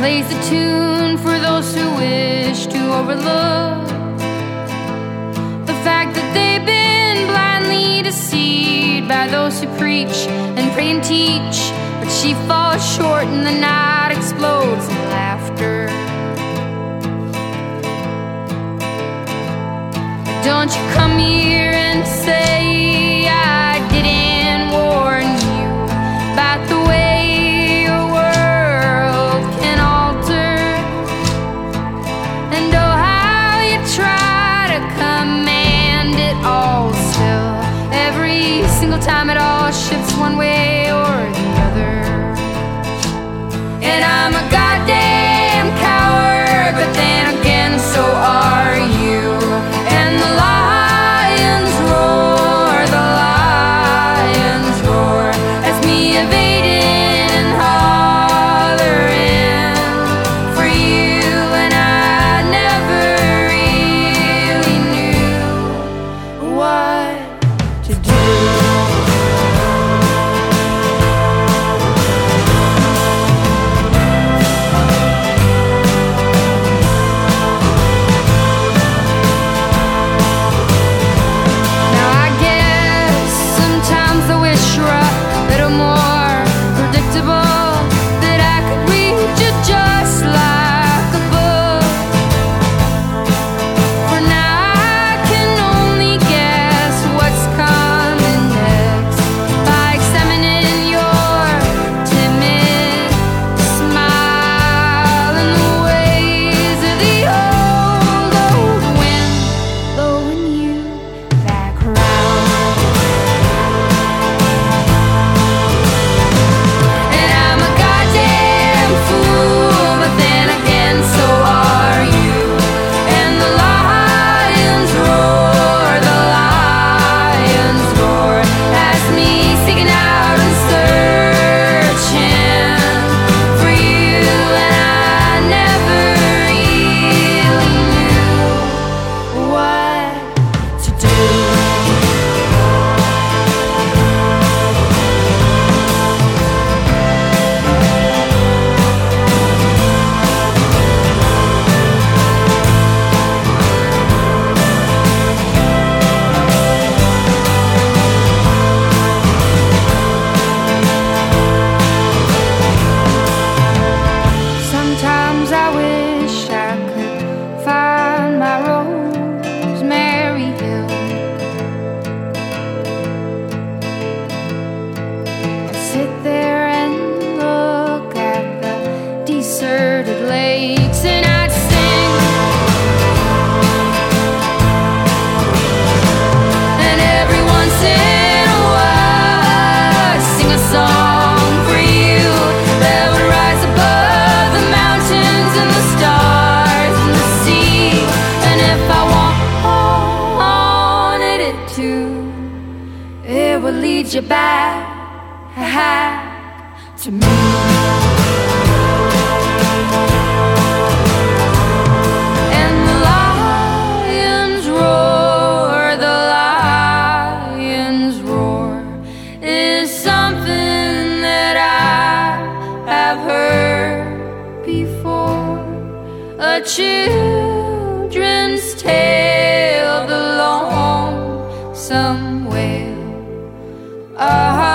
plays the tune for those who wish to overlook the fact that they've been blindly deceived by those who preach and pray and teach. But she falls short and the night explodes in laughter. Don't you come here and say I didn't warn you about the way your world can alter, and oh how you try to command it all. Still, every single time it all shifts one way or the other. And I'm a goddamn coward, but then again so are you. And the lions roar as me evading and hollering for you. And I never really knew what to do. Sit there and look at the deserted lakes, and I'd sing. And every once in a while I'd sing a song for you that would rise above the mountains and the stars and the sea. And if I wanted it to, it would lead you back to me. And the lions roar is something that I have heard before. A children's tale of the lonesome wail.